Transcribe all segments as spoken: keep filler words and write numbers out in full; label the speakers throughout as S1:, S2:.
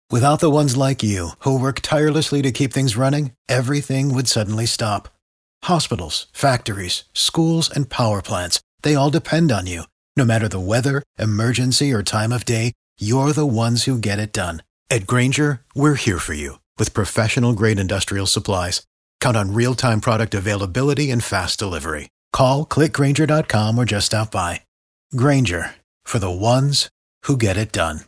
S1: Without the ones like you, who work tirelessly to keep things running, everything would suddenly stop. Hospitals, factories, schools, and power plants, they all depend on you. No matter the weather, emergency, or time of day, you're the ones who get it done. At Grainger, we're here for you with professional-grade industrial supplies. Count on real-time product availability and fast delivery. Call, click Grainger dot com, or just stop by. Grainger, for the ones who get it done.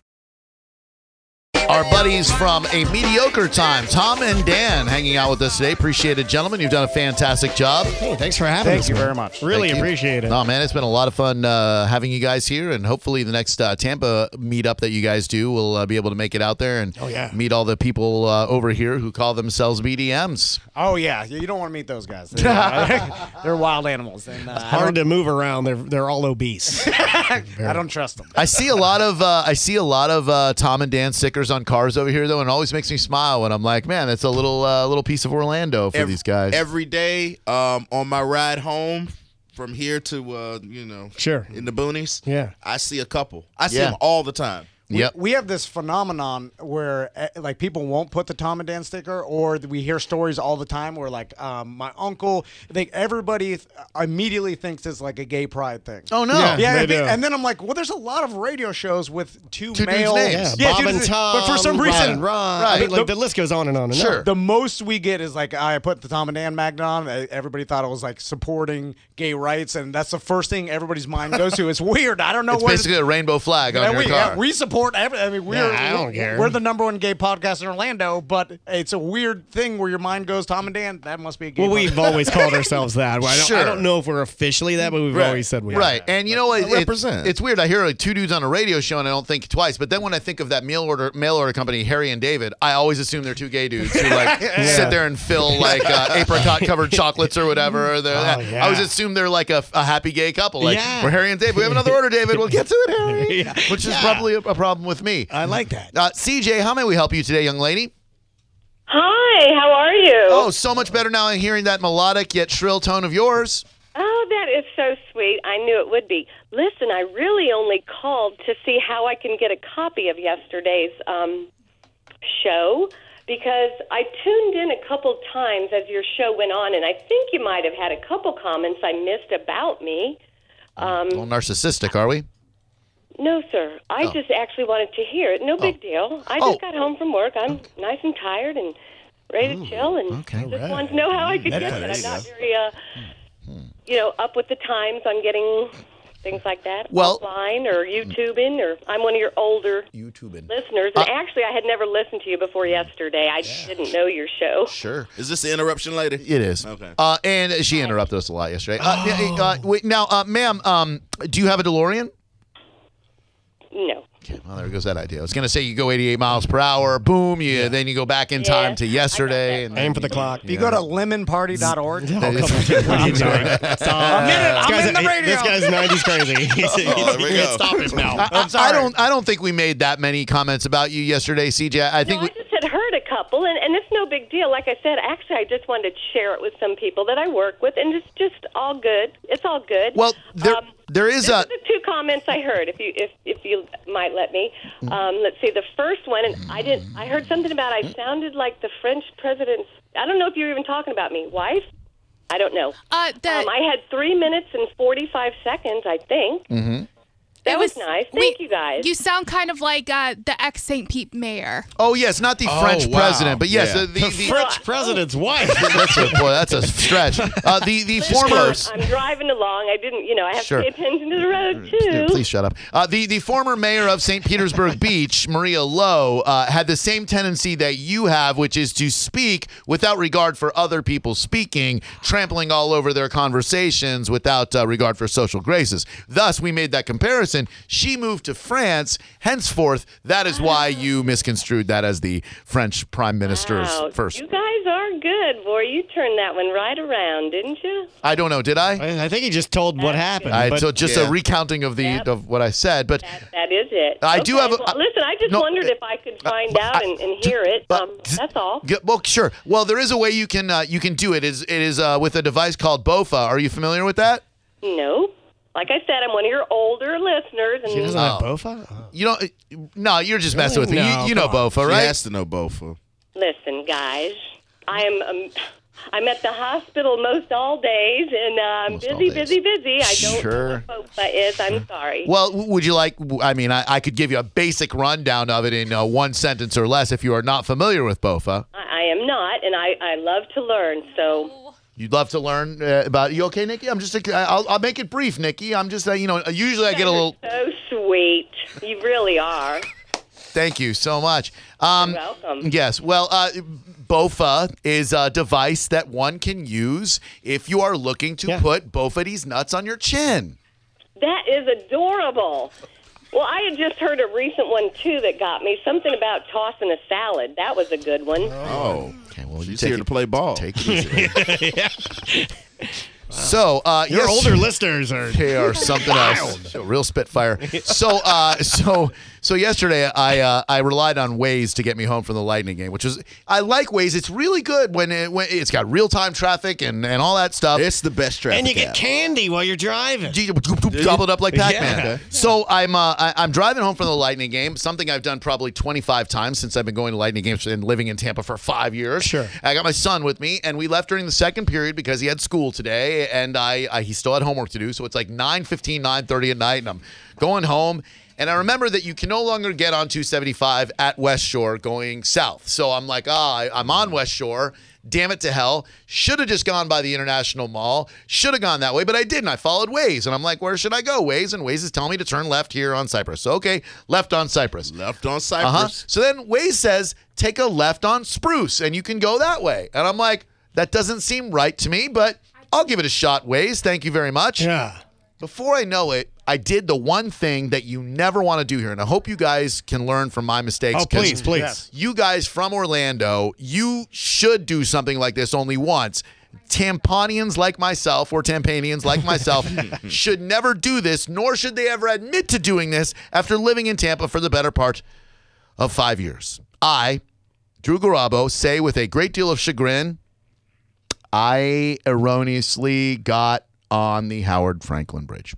S2: Our buddies from A Mediocre Time, Tom and Dan, hanging out with us today. Appreciate it, gentlemen. You've done a fantastic job.
S3: Hey, thanks for having
S4: Thank
S3: us.
S4: you
S3: man.
S4: very much.
S3: Really
S2: Thank you.
S3: appreciate it.
S2: No, man, it's been a lot of fun uh, having you guys here, and hopefully the next uh, Tampa meetup that you guys do, we'll uh, be able to make it out there and
S3: Oh, yeah.
S2: meet all the people uh, over here who call themselves B D Ms.
S4: Oh, yeah. You don't want to meet those guys. They're, uh, they're wild animals. And, uh, I,
S3: Hard
S4: don't,
S3: to move around. They're they're all obese.
S4: I don't trust them.
S2: I see a lot of uh, I see a lot of uh, Tom and Dan stickers on cars over here, though, and it always makes me smile when I'm like, man, that's a little uh, little piece of Orlando for
S5: every,
S2: these guys.
S5: Every day um, on my ride home from here to, uh, you know,
S3: Sure.
S5: in the boonies,
S3: Yeah.
S5: I see a couple. I see
S2: Yeah.
S5: them all the time.
S2: Yep.
S4: We have this phenomenon where uh, like people won't put the Tom and Dan sticker, or we hear stories all the time where like um, my uncle, they, everybody th- immediately thinks it's like a gay pride thing.
S2: Oh no.
S3: Yeah.
S4: Yeah,
S3: They
S4: and,
S3: do.
S4: and then I'm like, well, there's a lot of radio shows with two,
S2: Two dudes'
S4: male,
S2: names.
S3: Yeah, Bob
S4: two
S3: and
S4: dudes-
S3: Tom.
S4: but for some
S3: Rod
S4: reason,
S3: and Ron.
S2: Right.
S3: I mean, like
S4: The-
S3: the list goes on and on and
S2: Sure.
S3: on.
S4: the most we get is like I put the Tom and Dan magnet on. uh, Everybody thought it was like supporting gay rights, and that's the first thing everybody's mind goes to. It's weird. I don't know
S2: It's
S4: what.
S2: basically a rainbow flag on
S4: Yeah,
S2: your
S4: we,
S2: car.
S4: yeah, we support every. I mean, we're
S3: Yeah, I don't care.
S4: we're the number one gay podcast in Orlando, but it's a weird thing where your mind goes Tom and Dan. That must be a gay.
S3: Well,
S4: podcast.
S3: we've always called ourselves that. I don't,
S2: Sure.
S3: I don't know if we're officially that, but we've
S2: Right.
S3: always said we
S2: Right.
S3: are.
S2: And you know what? It-
S5: Represent.
S2: It's weird. I hear like two dudes on a radio show and I don't think twice. But then when I think of that mail order mail order company, Harry and David, I always assume they're two gay dudes who like sit there and fill like uh, apricot covered chocolates or whatever. They're-
S3: Oh,
S2: I
S3: yeah.
S2: always assume they're like a, a happy gay couple. Like
S3: Yeah.
S2: we're Harry and David. We have another order, David. We'll get to it, Harry.
S3: Yeah.
S2: Which is
S3: Yeah.
S2: probably a, a problem with me.
S3: I like that.
S2: Uh, C J, how may we help you today, young lady?
S6: Hi, how are you?
S2: Oh, so much better now in hearing that melodic yet shrill tone of yours.
S6: Oh, that is so sweet. I knew it would be. Listen, I really only called to see how I can get a copy of yesterday's um, show because I tuned in a couple times as your show went on, and I think you might have had a couple comments I missed about me. Um,
S2: Well, narcissistic, are we?
S6: no, sir. I
S2: Oh.
S6: just actually wanted to hear it. No big deal. I
S2: Oh.
S6: just got home from work. I'm nice and tired and ready to chill, and
S2: okay.
S6: just
S3: Right.
S6: wanted to know how I could
S3: There
S6: get
S3: you
S6: it. I'm
S3: go.
S6: not very, uh, you know, up with the times on getting things like that
S2: Well-
S6: offline or YouTubing, or I'm one of your older
S2: YouTubing.
S6: listeners. And actually, I had never listened to you before yesterday. I didn't know your show.
S2: Sure.
S5: Is this the interruption lady?
S2: It is.
S5: Okay.
S2: Uh, and she interrupted us a lot yesterday. Uh, yeah, uh, wait, now, uh, ma'am, um, do you have a DeLorean?
S6: No.
S2: Okay, well, there goes that idea. I was going to say you go eighty-eight miles per hour, boom, you then you go back in
S6: Yeah,
S2: time to
S6: I got
S2: yesterday.
S6: that.
S2: And
S3: Aim for the clock.
S4: If you go to lemon party dot org,
S3: Oh, come on. What are you doing? Stop.
S4: I'm in it.
S3: This
S4: I'm
S3: guy's
S4: in the
S3: a-
S4: radio.
S3: This guy's nineties crazy. He's, he's,
S5: Oh, there we
S3: you can't
S5: go.
S3: stop him now.
S2: I, I- I don't. I don't think we made that many comments about you yesterday, C J. I think
S6: No,
S2: we,
S6: I just had heard a couple, and, and it's no big deal. Like I said, actually, I just wanted to share it with some people that I work with, and it's just all good. It's all good.
S2: well, there
S6: Um,
S2: there is
S6: These
S2: a.
S6: are the two comments I heard. If you if if you might let me, um, let's see. The first one, and I didn't. I heard something about I sounded like the French president's. I don't know if you were even talking about me, wife. I don't know.
S7: Uh, the,
S6: Um, I had three minutes and forty-five seconds. I think. Mm-hmm. That
S7: it
S6: was, nice. Thank
S7: we-
S6: you guys.
S7: You sound kind of like uh, the ex Saint Pete mayor.
S2: Oh yes, not the
S5: Oh,
S2: French
S5: wow.
S2: president, but yes,
S5: Yeah.
S2: the, the,
S3: The
S2: the
S3: French president's wife.
S2: that's a, boy, that's a stretch. Uh, the the former.
S5: close.
S6: I'm driving along. I didn't, you know, I have
S2: Sure.
S6: to pay attention to the road
S2: Yeah,
S6: too.
S2: please shut up. Uh, the the former mayor of Saint Petersburg Beach, Maria Lowe, uh, had the same tendency that you have, which is to speak without regard for other people speaking, trampling all over their conversations without uh, regard for social graces. Thus, we made that comparison. She moved to France. Henceforth, that is why you misconstrued that as the French prime minister's
S6: Wow,
S2: first.
S6: you guys are good, boy. You turned that one right around, didn't you?
S2: I don't know. Did I?
S3: I I think he just told what happened.
S2: I
S3: but
S2: so just
S5: Yeah.
S2: a recounting of the
S6: Yep.
S2: of what I said, but.
S6: That, that is it.
S2: I do
S6: Okay,
S2: have a-
S6: well, listen, I just
S2: no,
S6: wondered
S2: uh,
S6: if I could find
S2: but
S6: out
S2: I-
S6: and, and hear it.
S2: but-
S6: Um, that's all.
S2: Yeah, well, sure. Well, there is a way you can uh, you can do it. Is it is uh, with a device called B O F A. Are you familiar with that?
S6: No. Like I said, I'm one of your older listeners. And
S3: She doesn't have
S2: Oh.
S3: Bofa?
S2: You don't. No, you're just messing with me.
S3: No,
S2: you you know
S3: come on.
S2: Bofa,
S5: She
S2: right?
S5: has to know Bofa.
S6: listen, guys, I am. Um, I'm at the hospital most all days, and uh, I'm
S2: Most all
S6: busy,
S2: days.
S6: busy, busy. I don't
S2: Sure.
S6: know what Bofa is. I'm sorry.
S2: Well, w- would you like? I mean, I, I could give you a basic rundown of it in uh, one sentence or less if you are not familiar with Bofa.
S6: I, I am not, and I, I love to learn. So
S2: You'd love to learn uh, about. You okay, Nikki? I'm just. I'll, I'll make it brief, Nikki. I'm just. Uh, you know, usually I get a little.
S6: so sweet. You really are.
S2: Thank you so much. Um,
S6: You're welcome.
S2: Yes. Well, uh, Bofa is a device that one can use if you are looking to
S3: Yeah.
S2: put Bofa-D's nuts on your chin.
S6: That is adorable. Well, I had just heard a recent one too that got me. Something about tossing a salad. That was a good one.
S5: Oh,
S2: Okay. Well, you
S5: she's
S2: take
S5: here
S2: it,
S5: to play ball.
S2: Take it easy. So, uh,
S3: Your
S2: yes,
S3: older listeners are.
S2: they are something else. A real spitfire. So, uh, so, so yesterday I uh, I relied on Waze to get me home from the Lightning game, which was I like Waze. It's really good when it when it's got real time traffic and, and all that stuff.
S5: It's the best traffic
S3: And you get
S5: app.
S3: candy while you're driving.
S2: Gobbled up like Pac-Man.
S3: Yeah.
S2: So I'm uh, I, I'm driving home from the Lightning game, something I've done probably twenty-five times since I've been going to Lightning games and living in Tampa for five years.
S3: Sure.
S2: I got my son with me, and we left during the second period because he had school today, and I, I he still had homework to do. So it's like nine fifteen, nine thirty at night, and I'm going home. And I remember that you can no longer get on two seventy-five at West Shore going south. So I'm like, ah, I, I'm on West Shore. Damn it to hell. Should have just gone by the International Mall. Should have gone that way, but I didn't. I followed Waze, and I'm like, where should I go? Waze, and Waze is telling me to turn left here on Cypress. So, okay, left on Cypress.
S5: Left on
S2: Uh-huh.
S5: Cypress.
S2: So then Waze says, take a left on Spruce, and you can go that way. And I'm like, that doesn't seem right to me, but I'll give it a shot, Waze. Thank you very much.
S3: Yeah.
S2: Before I know it, I did the one thing that you never want to do here, and I hope you guys can learn from my mistakes.
S3: Oh,
S2: 'cause
S3: please, please.
S2: You guys from Orlando, you should do something like this only once. Tampanians like myself, or Tampanians like myself, should never do this, nor should they ever admit to doing this after living in Tampa for the better part of five years. I, Drew Garabo, say with a great deal of chagrin, I erroneously got on the Howard Franklin Bridge.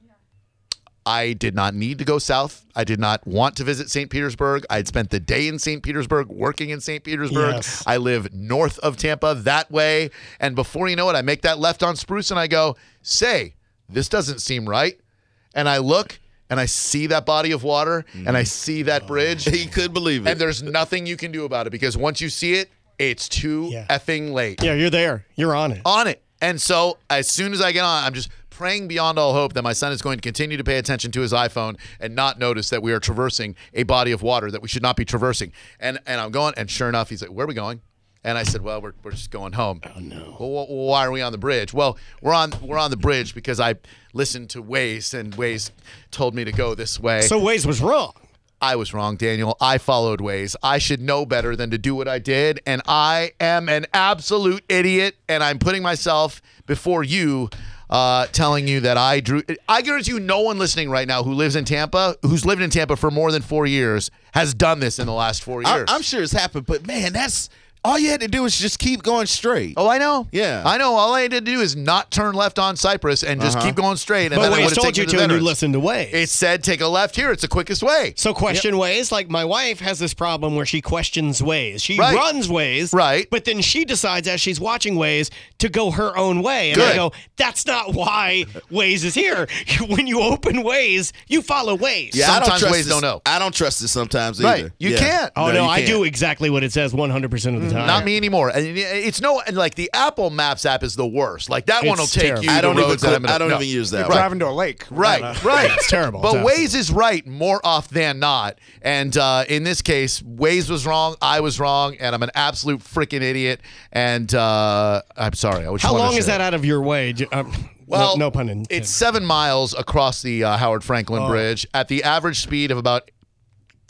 S2: I did not need to go south. I did not want to visit Saint Petersburg. I had spent the day in Saint Petersburg, working in Saint Petersburg.
S3: Yes.
S2: I live north of Tampa that way. And before you know it, I make that left on Spruce and I go, say, this doesn't seem right. And I look and I see that body of water and I see that bridge.
S5: He could believe it.
S2: And there's nothing you can do about it because once you see it, it's too
S3: Yeah.
S2: effing late.
S3: Yeah, you're there. You're on it.
S2: On it. And so as soon as I get on, I'm just praying beyond all hope that my son is going to continue to pay attention to his iPhone and not notice that we are traversing a body of water that we should not be traversing. And and I'm going, and sure enough, he's like, where are we going? And I said, well, we're, we're just going home. Oh, no. Well, wh- why are we on the bridge? Well, we're on we're on the bridge because I listened to Waze, and Waze told me to go this way.
S3: So Waze was wrong.
S2: I was wrong, Daniel. I followed Waze. I should know better than to do what I did, and I am an absolute idiot, and I'm putting myself before you, uh, telling you that I drew. I guarantee you no one listening right now who lives in Tampa, who's lived in Tampa for more than four years, has done this in the last four
S5: I,
S2: years.
S5: I'm sure it's happened, but man, that's all you had to do is just keep going straight.
S2: Oh, I know.
S5: Yeah.
S2: I know. All I had to do is not turn left on Cypress and just
S5: Uh-huh.
S2: keep going straight. And
S3: But
S2: then I
S3: Waze
S2: would have
S3: told
S2: taken
S3: you
S2: to
S3: to,
S2: the
S3: and you
S2: veterans.
S3: listened to Waze.
S2: It said take a left here. It's the quickest way.
S3: So question Waze, like my wife has this problem where she questions Waze. She
S2: Right.
S3: runs Waze,
S2: Right.
S3: But then she decides as she's watching Waze to go her own way. And I
S2: Good.
S3: go, that's not why Waze is here. When you open Waze, you follow Waze.
S5: Yeah, I don't
S2: Sometimes
S5: trust
S2: Waze
S5: this-
S2: don't know.
S5: I don't trust it sometimes
S2: Right.
S5: either.
S2: You
S5: Yeah.
S2: can't.
S3: Oh, no,
S5: you
S3: I
S5: can't.
S3: do exactly what it says one hundred percent of the time.
S2: Not me anymore. And it- it's no and like the Apple Maps app is the worst. Like that one will
S3: It's
S2: take
S3: terrible.
S2: you.
S5: I don't
S2: to
S5: even.
S2: roads that
S5: cl-
S2: I'm gonna-
S5: I don't
S2: no.
S5: even use that.
S4: You're
S5: one.
S4: driving to a lake.
S2: Right, right.
S3: It's terrible.
S2: But
S3: It's
S2: Waze is right more off than not. And uh, in this case, Waze was wrong. I was wrong, and I'm an absolute freaking idiot. And uh, I'm sorry. I just
S3: How
S2: wanted to
S3: long is
S2: share
S3: that out of your way? J- Um,
S2: Well,
S3: no, no pun intended.
S2: It's seven miles across the uh, Howard Franklin
S3: Oh.
S2: Bridge at the average speed of about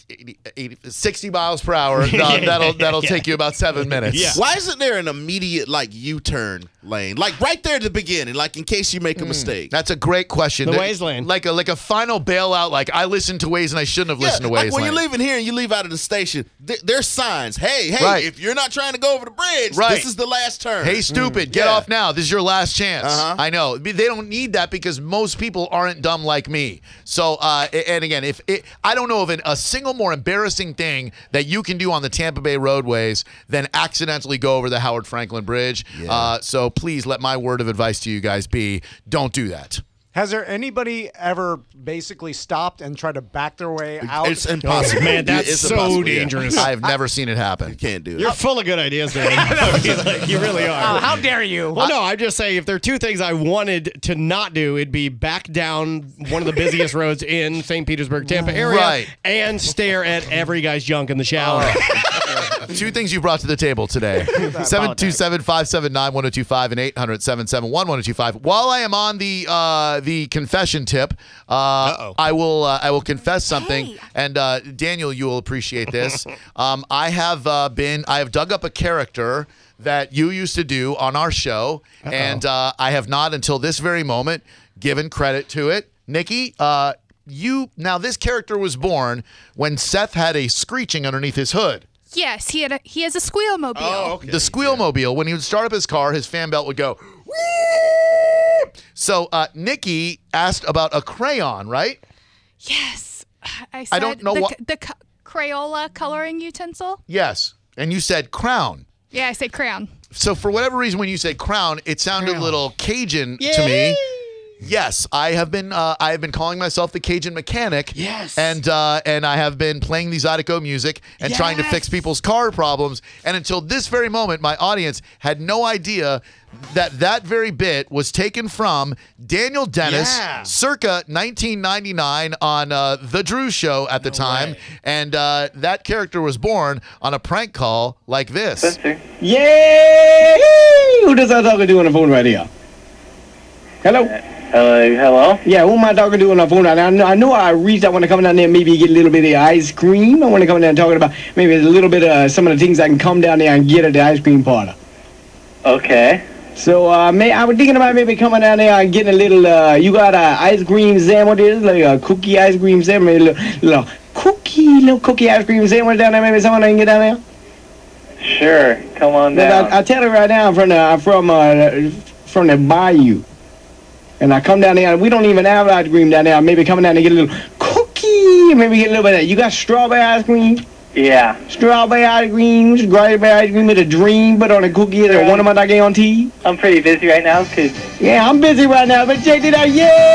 S2: eighty, eighty, sixty miles per hour. Uh, that'll that'll
S3: Yeah.
S2: take you about seven minutes.
S3: Yeah.
S5: Why isn't there an immediate like U-turn lane, like right there at the beginning, like in case you make a mistake?
S2: That's a great question.
S3: The
S2: There-
S3: Waze lane.
S2: like a like a final bailout. Like I listened to Waze and I shouldn't have
S5: Yeah,
S2: listened to Waze
S5: like when
S2: lane.
S5: you're leaving here and you leave out of the station, th- there's signs. Hey, hey,
S2: Right.
S5: if you're not trying to go over the bridge,
S2: Right.
S5: this is the last turn.
S2: Hey, stupid, get
S5: Yeah.
S2: off now. This is your last chance.
S5: Uh-huh.
S2: I know. They don't need that because most people aren't dumb like me. So, uh, and again, if it, I don't know of an, a single more embarrassing thing that you can do on the Tampa Bay roadways than accidentally go over the Howard Franklin Bridge. Uh, so please let my word of advice to you guys be, don't do that.
S4: Has there anybody ever basically stopped and tried to back their way out?
S5: It's impossible.
S3: Oh, man, that's
S5: It's
S3: so
S5: impossible, yeah.
S3: dangerous.
S2: I've never seen it happen.
S5: You can't do it.
S3: You're full of good ideas, man. Like, you really are.
S4: Oh, how dare you?
S3: Well, no, I'm just saying if there are two things I wanted to not do, it'd be back down one of the busiest roads in Saint Petersburg, Tampa area,
S2: Right.
S3: and stare at every guy's junk in the shower.
S2: Two things you brought to the table today. seven two seven, five seven nine, one oh two five and eight hundred, seven seven one, one oh two five. While I am on the uh, the confession tip, uh, I will uh, I will confess something.
S7: Hey.
S2: And uh, Daniel, you will appreciate this. um, I have uh, been I have dug up a character that you used to do on our show, and uh, I have not until this very moment given credit to it. Nikki, uh, you now this character was born when Seth had a screeching underneath his hood.
S7: Yes, he had a, he has a squeal mobile.
S5: Oh, okay.
S2: The squeal mobile, when he would start up his car, his fan belt would go. "Woo!" So uh, Nikki asked about a crayon, right?
S7: Yes. I said
S2: I don't know
S7: the,
S2: what-
S7: the co- Crayola coloring utensil.
S2: Yes. And you said crown.
S7: Yeah, I said crayon.
S2: So for whatever reason, when you said crown, it sounded a little Cajun to me. Yes, I have been. Uh, I have been calling myself the Cajun mechanic.
S3: Yes.
S2: and uh, and I have been playing the Zydeco music and trying to fix
S3: Yes.
S2: people's car problems. And until this very moment, my audience had no idea that that very bit was taken from Daniel Dennis,
S3: Yeah.
S2: circa nineteen ninety-nine on uh, the Drew Show at the time,
S3: way.
S2: and uh, that character was born on a prank call like this.
S8: Yay! Who does I talking to on the phone right here? Hello?
S9: Hello, hello.
S8: Yeah, who am I talking to on the phone right now? I know I, know I reached. I want to come down there and maybe get a little bit of ice cream. I want to come down there and talking about maybe a little bit of some of the things I can come down there and get at the ice cream parlor.
S9: Okay.
S8: So, uh, may, I was thinking about maybe coming down there and getting a little, uh, you got uh, ice cream sandwiches, like a cookie ice cream sandwich, a little, little cookie, little cookie ice cream sandwich down there, maybe someone I can get down there?
S9: Sure. Come on
S8: But
S9: down.
S8: I, I tell you right now, I'm from the, I'm from, uh, from the bayou. And I come down there, we don't even have ice cream down there. Maybe coming down and get a little cookie, maybe get a little bit of that. You got strawberry ice cream?
S9: yeah.
S8: Strawberry ice cream, strawberry ice cream with a dream, but on a cookie, and one of my guarantee.
S9: I'm pretty busy right now. Could
S8: Yeah, I'm busy right now, but check it out.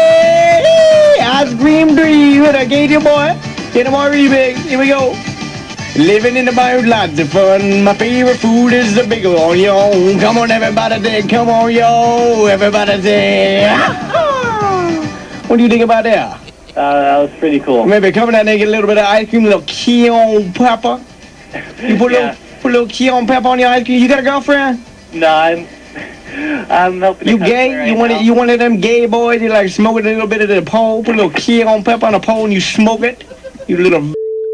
S8: Yay! Ice cream dream with a Cajun boy. Get them all remix. Here we go. Living in the bayou, lots of fun. My favorite food is the big one, yo. Come on, everybody, say, come on, yo. Everybody say, what do you think about that?
S9: uh, that was pretty cool.
S8: Maybe coming down there and get a little bit of ice cream, a little cayenne pepper. You put a
S9: Yeah.
S8: little, put a little cayenne pepper on your ice cream. You got a girlfriend?
S9: No, I'm. I'm helping.
S8: You
S9: the customer
S8: gay?
S9: right
S8: You one
S9: now.
S8: of you one of them gay boys? You like smoking a little bit of the pole, put a little cayenne pepper on the pole, and you smoke it. You little.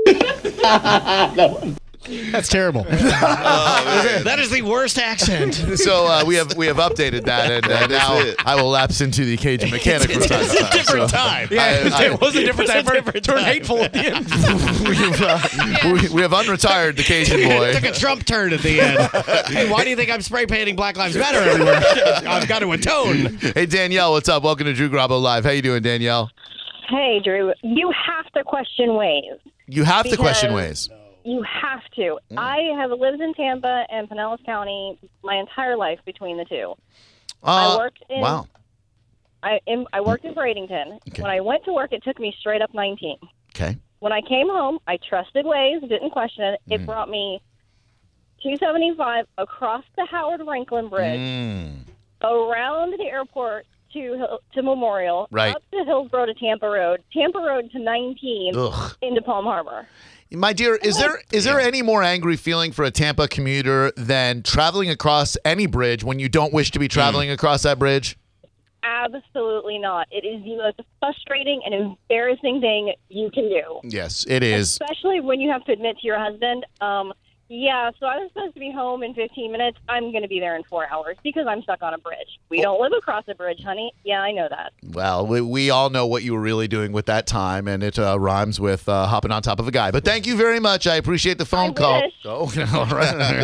S3: That's terrible. That is the worst accent.
S2: So uh, we have we have updated that, and uh, now
S5: it.
S2: I will lapse into the Cajun mechanic from time to
S3: It's a
S2: time.
S3: different
S2: So
S3: time.
S2: I- I-
S4: it was a different
S3: It was
S4: time.
S3: a different
S4: Turned
S3: time.
S4: hateful at the end.
S2: we've, uh, we, we have unretired the Cajun
S3: Took
S2: boy.
S3: a Trump turn at the end. Hey, why do you think I'm spray painting Black Lives Matter everywhere? I've got to atone.
S2: Hey Danielle, what's up? Welcome to Drew Garabo Live. How you doing, Danielle?
S6: Hey, Drew, you have to question Waze.
S2: You have to question
S6: Because-
S2: ways.
S6: You have to. I have lived in Tampa and Pinellas County my entire life between the two.
S2: Uh,
S6: I worked in
S2: wow.
S6: I in, I worked in Bradenton.
S2: Okay.
S6: When I went to work, it took me straight up nineteen.
S2: Okay.
S6: When I came home, I trusted Waze, didn't question it. It brought me two seventy-five across the Howard Franklin Bridge,
S2: Mm.
S6: around the airport to Hill- to Memorial,
S2: Right.
S6: up to Hillsborough to Tampa Road, Tampa Road to nineteen,
S2: Ugh.
S6: into Palm Harbor.
S2: My dear, is there is there any more angry feeling for a Tampa commuter than traveling across any bridge when you don't wish to be traveling across that bridge?
S10: Absolutely not. It is the most frustrating and embarrassing thing you can do.
S2: Yes, it is.
S10: Especially when you have to admit to your husband, um, yeah, so I was supposed to be home in fifteen minutes. I'm going to be there in four hours because I'm stuck on a bridge. We don't live across a bridge, honey. Yeah, I know that.
S2: Well, we, we all know what you were really doing with that time, and it uh, rhymes with uh, hopping on top of a guy. But thank you very much. I appreciate the phone
S10: I
S2: call.
S10: wish.
S2: Oh, all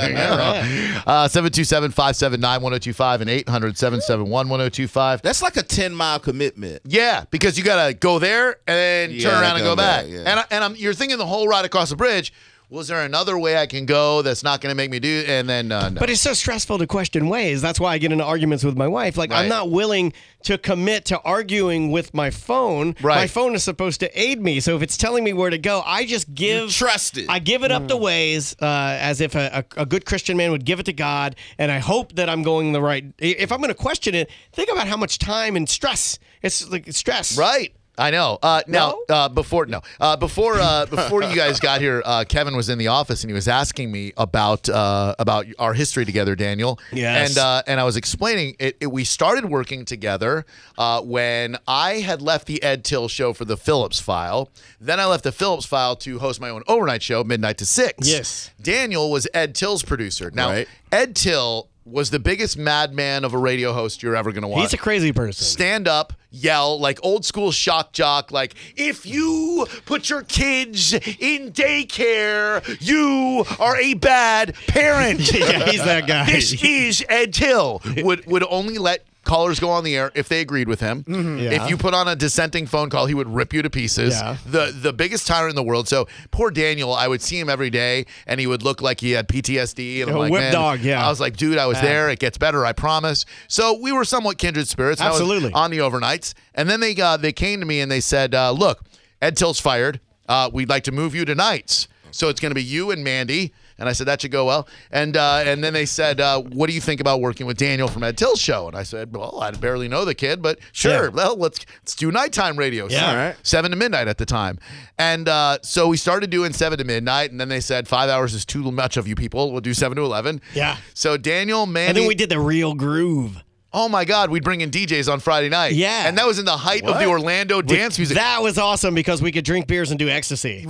S2: right. uh, seven two seven, five seven nine, one oh two five and eight hundred, seven seven one, one oh two five.
S5: That's like a ten-mile commitment.
S2: Yeah, because you got to go there and then
S5: Yeah,
S2: turn around and
S5: go
S2: go back.
S5: back, yeah.
S2: And, I, and I'm, you're thinking the whole ride across the bridge, was there another way I can go that's not going to make me do and then uh, no.
S3: But it's so stressful to question ways. That's why I get into arguments with my wife. Like,
S2: Right.
S3: I'm not willing to commit to arguing with my phone.
S2: Right.
S3: My phone is supposed to aid me. So if it's telling me where to go, I just give.
S5: You trust it.
S3: I give it up the ways uh, as if a, a, a good Christian man would give it to God. And I hope that I'm going the right. If I'm going to question it, think about how much time and stress. It's like stress.
S2: Right. I know. Uh, now,
S3: No?
S2: uh, before no, uh, before uh, before you guys got here, uh, Kevin was in the office and he was asking me about uh, about our history together, Daniel.
S3: Yes.
S2: And uh, and I was explaining it, it. We started working together uh, when I had left the Ed Till show for the Phillips File. Then I left the Phillips File to host my own overnight show, Midnight to Six.
S3: Yes.
S2: Daniel was Ed Till's producer. Now,
S5: Right.
S2: Ed Till was the biggest madman of a radio host you're ever going to watch.
S3: He's a crazy person.
S2: Stand up, yell, like old school shock jock, like, if you put your kids in daycare, you are a bad parent.
S3: Yeah, he's that guy.
S2: This is Ed Till. Would would only let callers go on the air if they agreed with him.
S3: Yeah.
S2: If you put on a dissenting phone call, he would rip you to pieces.
S3: Yeah.
S2: The the biggest tyrant in the world. So poor Daniel, I would see him every day, and he would look like he had P T S D. And I'm
S3: A
S2: like,
S3: whip
S2: man,
S3: dog, yeah.
S2: I was like, dude, I was
S3: Yeah.
S2: there. It gets better, I promise. So we were somewhat kindred spirits. and I was
S3: Absolutely.
S2: on the overnights, and then they uh, they came to me and they said, uh, look, Ed Till's fired. Uh, we'd like to move you to nights. So it's going to be you and Mandy. And I said, that should go well. And uh, and then they said, uh, what do you think about working with Daniel from Ed Till's show? And I said, well, I barely know the kid, but sure.
S3: Yeah.
S2: Well, let's let's do nighttime radio.
S3: Yeah.
S2: So,
S3: All right.
S2: seven to midnight at the time. And uh, so we started doing seven to midnight. And then they said, five hours is too much of you people. We'll do seven to eleven.
S3: Yeah.
S2: So Daniel, Mandy.
S3: And then we did the real groove.
S2: Oh, my God. We'd bring in D Js on Friday night.
S3: Yeah.
S2: And that was in the height of the Orlando dance music.
S3: That was awesome because we could drink beers and do ecstasy.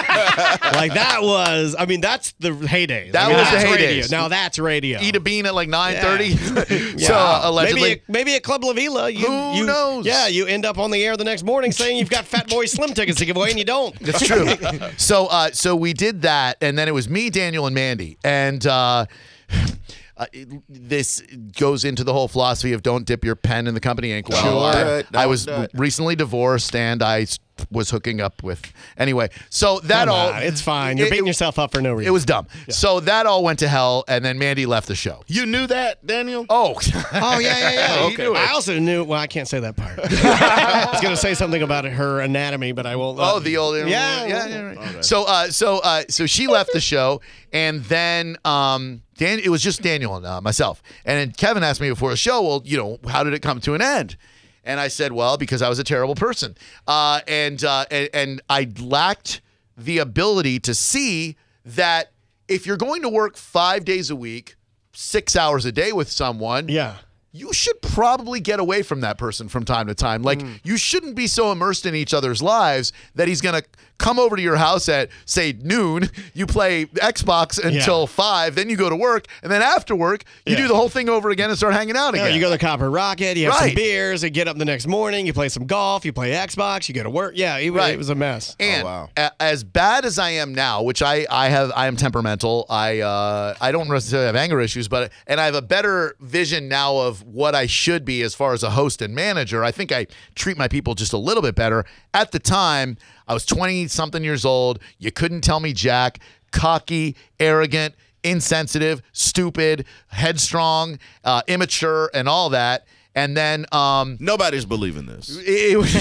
S3: Like that was, I mean, that's the heyday.
S2: That
S3: I mean,
S2: was the
S3: that's
S2: heydays.
S3: radio. Now that's radio.
S2: Eat a bean at like nine thirty.
S3: Yeah.
S2: So uh, allegedly.
S3: Maybe, maybe at Club La Vila, you,
S2: Who
S3: you,
S2: knows?
S3: Yeah, you end up on the air the next morning saying you've got Fat Boy Slim tickets to give away and you don't.
S2: That's true. so, uh, so we did that, and then it was me, Daniel, and Mandy, and uh, uh, it- this goes into the whole philosophy of don't dip your pen in the company ink. Well,
S5: Sure.
S2: I,
S5: Don't
S2: I was
S5: do it.
S2: recently divorced, and I s- was hooking up with anyway. So that
S3: Come
S2: all
S3: on, it's fine. You're
S2: it-
S3: beating
S2: it-
S3: yourself up for no reason.
S2: It was dumb. So that all went to hell, and then Mandy left the show.
S5: You knew that, Daniel?
S2: Oh,
S3: Oh, yeah, yeah, yeah.
S2: Oh, okay.
S3: I also knew, well, I can't say that part. I was going to say something about her anatomy, but I won't.
S2: Oh, the old
S3: Yeah.
S2: yeah. yeah right. So, uh, so, uh, so she left the show, and then um, Dan. It was just Daniel and uh, myself. And then Kevin asked me before the show, well, you know, how did it come to an end? And I said, well, because I was a terrible person, uh, and, uh, and and I lacked the ability to see that if you're going to work five days a week, six hours a day with someone,
S3: Yeah.
S2: you should probably get away from that person from time to time. Like, you shouldn't be so immersed in each other's lives that he's going to come over to your house at, say, noon. You play Xbox until
S3: Yeah.
S2: five. Then you go to work. And then after work, you
S3: Yeah.
S2: do the whole thing over again and start hanging out
S3: Yeah,
S2: again.
S3: you go to the Copper Rocket, you have some
S2: Right.
S3: beers, you get up the next morning, you play some golf, you play Xbox, you go to work. Yeah, it,
S2: Right.
S3: it was a mess.
S2: And
S5: wow.
S2: a- as bad as I am now, which I, I have, I am temperamental. I uh, I don't necessarily have anger issues, but and I have a better vision now of what I should be as far as a host and manager. I think I treat my people just a little bit better. At the time, I was twenty something years old. You couldn't tell me jack. Cocky, arrogant, insensitive, stupid, headstrong, uh, immature, and all that. And then um,
S5: Nobody's believing this.
S2: it was.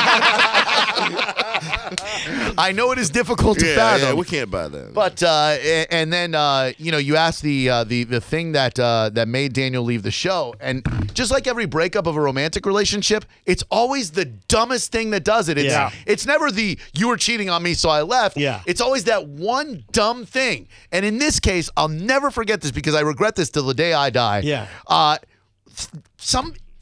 S2: I know it is difficult to
S5: Yeah,
S2: fathom.
S5: yeah, we can't buy that.
S2: But uh, a- and then uh, you know, you asked the uh, the the thing that uh, that made Daniel leave the show, and just like every breakup of a romantic relationship, it's always the dumbest thing that does it. It's
S3: Yeah.
S2: it's never the you were cheating on me, so I left.
S3: Yeah.
S2: It's always that one dumb thing. And in this case, I'll never forget this because I regret this till the day I die.
S3: Yeah.
S2: Uh, some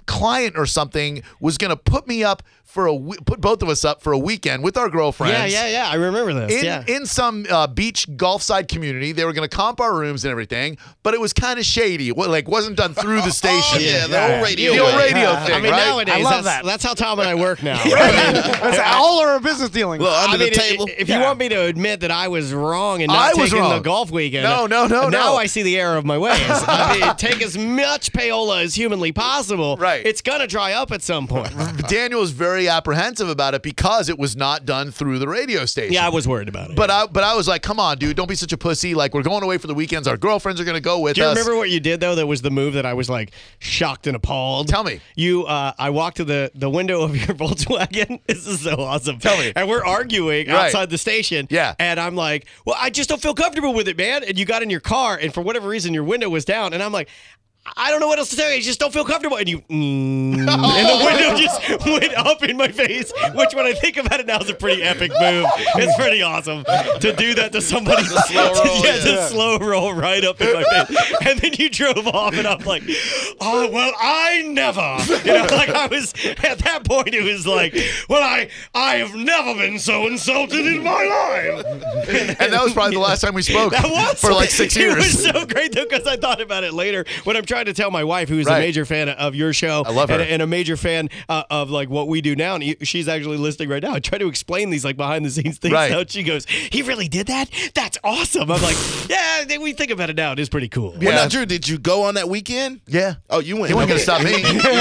S2: client or something was going to put me up for a we- put both of us up for a weekend with our girlfriends.
S3: Yeah, yeah, yeah. I remember this.
S2: In,
S3: yeah.
S2: in some uh, beach golf side community. They were going to comp our rooms and everything, but it was kind of shady. It wa- like wasn't done through the station.
S5: Oh, yeah, the old radio.
S2: The old
S5: way.
S2: radio thing,
S3: I mean,
S2: right?
S3: nowadays,
S4: I love
S3: that's,
S4: that.
S3: that's how Tom and I work now.
S4: That's all our business dealings.
S5: Look, under
S3: I mean,
S5: the table.
S3: If, if you want me to admit that I was wrong and not
S2: I was
S3: taking the
S2: wrong.
S3: golf weekend,
S2: No, no, no,
S3: now
S2: no.
S3: I see the error of my ways. I mean, take as much payola as humanly possible.
S2: Right.
S3: It's gonna dry up at some point.
S2: Daniel was very apprehensive about it because it was not done through the radio station.
S3: Yeah, I was worried about it.
S2: But I, but I was like, come on, dude, don't be such a pussy. Like, we're going away for the weekends. Our girlfriends are going to go with
S3: Do you
S2: us.
S3: remember what you did though? That was the move that I was like shocked and appalled.
S2: Tell me.
S3: You, uh, I walked to the the window of your Volkswagen. This is so awesome.
S2: Tell me.
S3: And we're arguing
S2: Right.
S3: outside the station.
S2: Yeah.
S3: And I'm like, well, I just don't feel comfortable with it, man. And you got in your car, and for whatever reason, your window was down, and I'm like, I don't know what else to tell you. I just don't feel comfortable. And you, mm, and the window just went up in my face, which when I think about it now is a pretty epic move. It's pretty awesome to do that to somebody.
S5: The slow roll,
S3: yeah,
S5: yeah.
S3: the slow roll right up in my face. And then you drove off, and I'm like, oh, well, I never. You know, like I was, at that point, it was like, well, I, I have never been so insulted in my life.
S2: And that was probably the last time we spoke.
S3: That was
S2: for like six years.
S3: It was so great though, because I thought about it later when I'm trying to tell my wife, who's
S2: Right.
S3: a major fan of your show,
S2: I love her.
S3: and, and a major fan uh, of like what we do now, and he, she's actually listening right now. I try to explain these like behind the scenes things.
S2: Right.
S3: Now, and she goes, "He really did that? That's awesome." I'm like, "Yeah." Then we think about it now, it is pretty cool.
S5: Well,
S2: Yeah.
S5: now, Drew, did you go on that weekend?
S2: Yeah.
S5: Oh, you went.
S2: He wasn't going to stop me.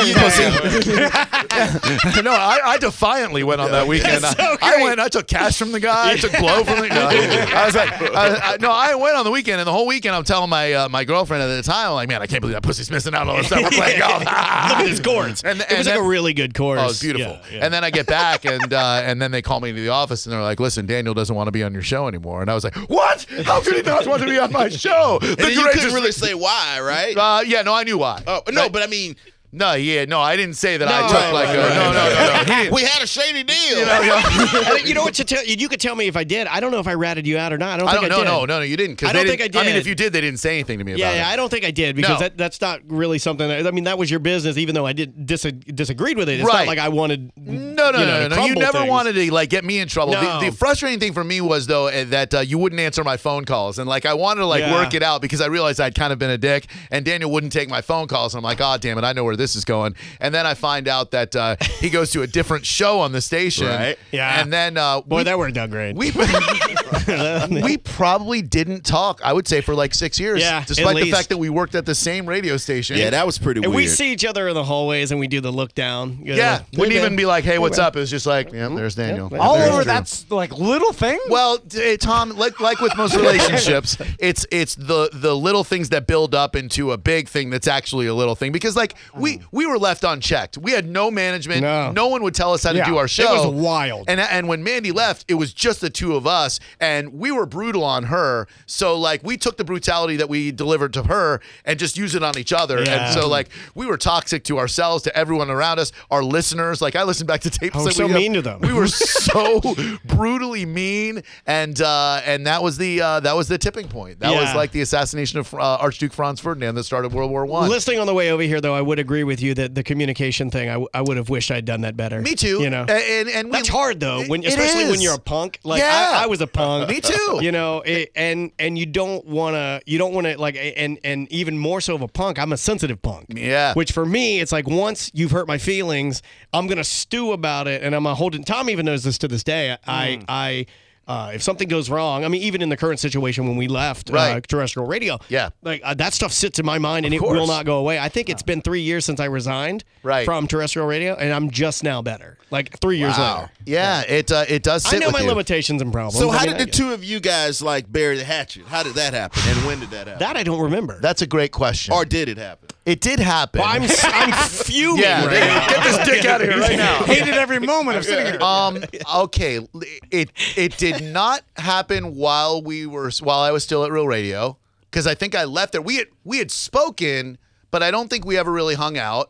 S2: No, I, I defiantly went on that weekend.
S3: That's so
S2: I
S3: great.
S2: went. I took cash from the guy. I took blow from the guy. I was like, I, I, no, I went on the weekend, and the whole weekend I'm telling my uh, my girlfriend at the time, I'm like, man, I can't believe that pussy's missing out on all this stuff. We're playing golf.
S3: Look at his course.
S2: And-
S3: it
S2: and
S3: was like
S2: then-
S3: a really good course.
S2: Oh, it's beautiful.
S3: Yeah, yeah.
S2: And then I get back, and uh, and then they call me into the office, and they're like, "Listen, Daniel doesn't want to be on your show anymore." And I was like, "What? How could he not want to be on my show?" The
S5: And then you
S2: greatest-
S5: couldn't really say why, right?
S2: Uh, yeah, no, I knew why.
S5: oh, no,
S2: Right?
S5: but I mean,
S2: No, yeah, no, I didn't say that I
S3: No,
S2: took
S3: right,
S2: like
S3: right,
S2: a
S3: right,
S2: no, no, no, no. He didn't.
S5: we had a shady deal.
S2: You know, you know?
S3: And you know what to tell you? You could tell me if I did. I don't know if I ratted you out or not. I don't
S2: I
S3: think
S2: don't
S3: I
S2: no,
S3: did.
S2: no, no, no, you didn't. 'cause
S3: I don't
S2: they
S3: think I
S2: didn't- I mean,
S3: did.
S2: if you did, they didn't say anything to me about
S3: Yeah,
S2: it.
S3: yeah, I don't think I did because
S2: No.
S3: that, that's not really something. That, I mean, that was your business, even though I did dis- disagreed with it. It's
S2: Right.
S3: not like I wanted.
S2: No, no,
S3: you know,
S2: no,
S3: to
S2: no, no. You
S3: crumble
S2: never
S3: things.
S2: wanted to like get me in trouble.
S3: No.
S2: The, the frustrating thing for me was though eh, that uh, you wouldn't answer my phone calls, and like I wanted to like
S3: Yeah.
S2: work it out because I realized I'd kind of been a dick, and Daniel wouldn't take my phone calls. And I'm like, oh damn it, I know where this is going. And then I find out that uh, he goes to a different show on the station.
S5: Right.
S3: Yeah.
S2: And then uh,
S3: Boy,
S2: we,
S3: that worked out great.
S2: we we probably didn't talk. I would say for like six years.
S3: Yeah, at
S2: Despite the
S3: least.
S2: fact that we worked at the same radio station.
S5: Yeah, that was pretty
S3: and
S5: weird.
S3: we see each other in the hallways and we do the look down. You know,
S2: Yeah,
S3: like,
S2: wouldn't
S3: "Hey,
S2: even
S3: man."
S2: be like, "Hey, what's up?" It was just like, "Yeah, there's Daniel."
S3: Yeah,
S4: All
S2: There's
S4: over.
S2: Drew.
S4: That's like little thing.
S2: Well, t- Tom, like like with most relationships, it's it's the the little things that build up into a big thing that's actually a little thing. Because like we we were left unchecked. We had no management.
S3: No.
S2: one would tell us how to
S4: Yeah.
S2: do our
S3: It
S2: show.
S3: was wild.
S2: And and when Mandy left, it was just the two of us, and we were brutal on her. So like we took the brutality that we delivered to her and just used it on each other.
S3: Yeah.
S2: And so like we were toxic to ourselves, to everyone around us, our listeners. Like I listened back to tapes.
S3: I was
S2: that
S3: so
S2: we
S3: mean to them.
S2: We were so brutally mean, and uh, and that was the uh, that was the tipping point. That was
S3: Yeah.
S2: like the assassination of uh, Archduke Franz Ferdinand that started World War One.
S3: Listening on the way over here, though, I would agree with you that the communication thing, I, w- I would have wished I'd done that better.
S2: Me too.
S3: You know,
S2: and and, and we,
S3: that's hard though, when
S2: It
S3: especially when
S2: is.
S3: you're a punk. Like
S2: Yeah.
S3: I, I was a punk.
S2: Me too.
S3: You know, it, and and you don't want to, you don't want to like, and and even more so of a punk. I'm a sensitive punk.
S2: Yeah.
S3: Which for me, it's like once you've hurt my feelings, I'm gonna stew about it, and I'm a holding. Tom even knows this to this day. I
S2: Mm.
S3: I. Uh, if something goes wrong, I mean, even in the current situation when we left uh,
S2: Right.
S3: terrestrial radio,
S2: Yeah.
S3: like uh, that stuff sits in my mind and
S2: Of
S3: it will
S2: course.
S3: not go away. I think it's been three years since I resigned
S2: Right.
S3: from terrestrial radio, and I'm just now better. Like three years
S5: Wow.
S3: later.
S2: Yeah, it uh, it does sit
S3: I know
S2: with
S3: my
S2: you.
S3: limitations and problems.
S5: So
S3: I
S5: how
S3: mean,
S5: did
S3: I
S5: the
S3: get-
S5: two of you guys like bury the hatchet? How did that happen? And when did that happen?
S3: that I don't remember.
S2: That's a great question.
S5: Or did it happen?
S2: it did happen.
S3: Well, I'm I'm fuming
S2: yeah,
S3: right now.
S2: get this dick out of here right now.
S4: Hated every moment of sitting here.
S2: Um. Okay. It it did not happen while we were while I was still at Real Radio, because I think I left there. We had we had spoken, but I don't think we ever really hung out.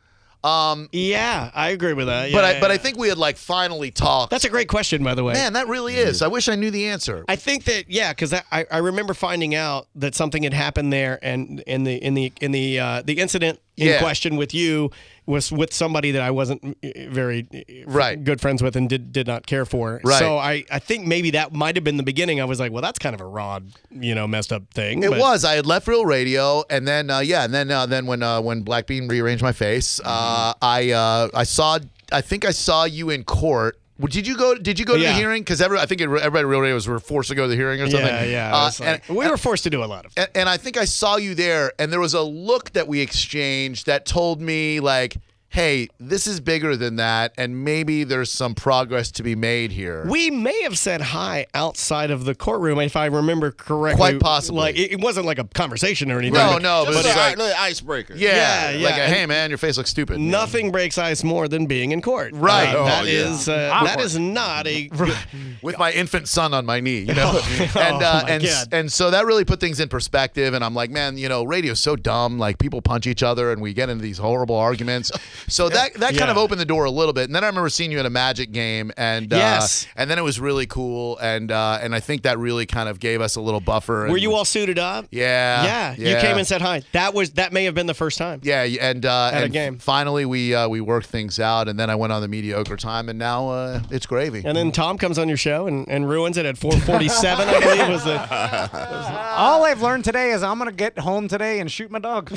S2: Um.
S3: Yeah, I agree with that.
S2: but
S3: Yeah,
S2: I but
S3: yeah.
S2: I think we had like finally talked.
S3: That's a great question, by the way.
S2: Man, that really is. I wish I knew the answer.
S3: I think that yeah, because I, I remember finding out that something had happened there, and in the in the in the uh, the incident in
S2: Yeah.
S3: question with you was with somebody that I wasn't uh, very uh,
S2: Right.
S3: good friends with and did did not care for.
S2: Right.
S3: So I, I think maybe that might have been the beginning. I was like, well, that's kind of a raw, you know, messed up thing.
S2: It
S3: but-
S2: was. I had left Real Radio, and then uh, yeah, and then uh, then when uh, when Black Bean rearranged my face, uh, I uh, I saw. I think I saw you in court. Well, Did you go? Did you go to
S3: Yeah.
S2: the hearing? Because every, I think it, everybody at Real Radio was were forced to go to the hearing or something.
S3: Yeah, yeah.
S2: Uh,
S3: it was like-
S2: and,
S3: we were forced to do a lot of.
S2: and, and I think I saw you there, and there was a look that we exchanged that told me like, hey, this is bigger than that, and maybe there's some progress to be made here.
S3: We may have said hi outside of the courtroom, if I remember correctly.
S2: Quite possibly.
S3: Like it, it wasn't like a conversation or anything.
S2: No,
S3: but-
S2: no, but
S5: Just
S2: it's
S5: a
S2: like,
S5: little icebreaker.
S2: yeah,
S3: Yeah,
S2: like
S3: yeah.
S2: a, hey man, your face looks stupid.
S3: Nothing breaks ice more than being in court.
S2: Right.
S3: Uh,
S2: Oh,
S3: that
S5: yeah.
S3: is, uh, that is not a.
S2: with my infant son on my knee, you know, and uh,
S3: Oh, my
S2: and
S3: God.
S2: and so that really put things in perspective. And I'm like, man, you know, radio's so dumb. Like people punch each other, and we get into these horrible arguments. So that that kind of
S3: Yeah.
S2: opened the door a little bit. And then I remember seeing you at a Magic game, and uh,
S3: Yes.
S2: and then it was really cool. And uh, and I think that really kind of gave us a little buffer.
S3: Were
S2: and-
S3: you all suited up?
S2: Yeah,
S3: Yeah. You
S2: yeah.
S3: came and said hi. That was that may have been the first time.
S2: Yeah, and uh,
S3: At a
S2: and
S3: game.
S2: finally we uh, we worked things out, and then I went on the mediocre time, and now uh, it's gravy.
S3: And then Tom comes on your show and, and ruins it at four forty-seven, I believe was the.
S4: All I've learned today is I'm gonna get home today and shoot my dog.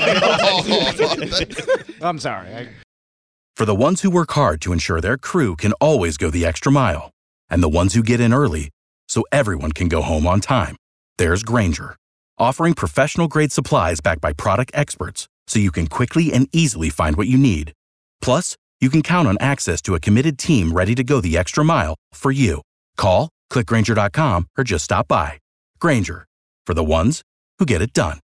S4: I'm sorry. I,
S11: For the ones who work hard to ensure their crew can always go the extra mile, and the ones who get in early so everyone can go home on time, there's Grainger, offering professional-grade supplies backed by product experts so you can quickly and easily find what you need. Plus, you can count on access to a committed team ready to go the extra mile for you. Call, click Grainger dot com, or just stop by. Grainger, for the ones who get it done.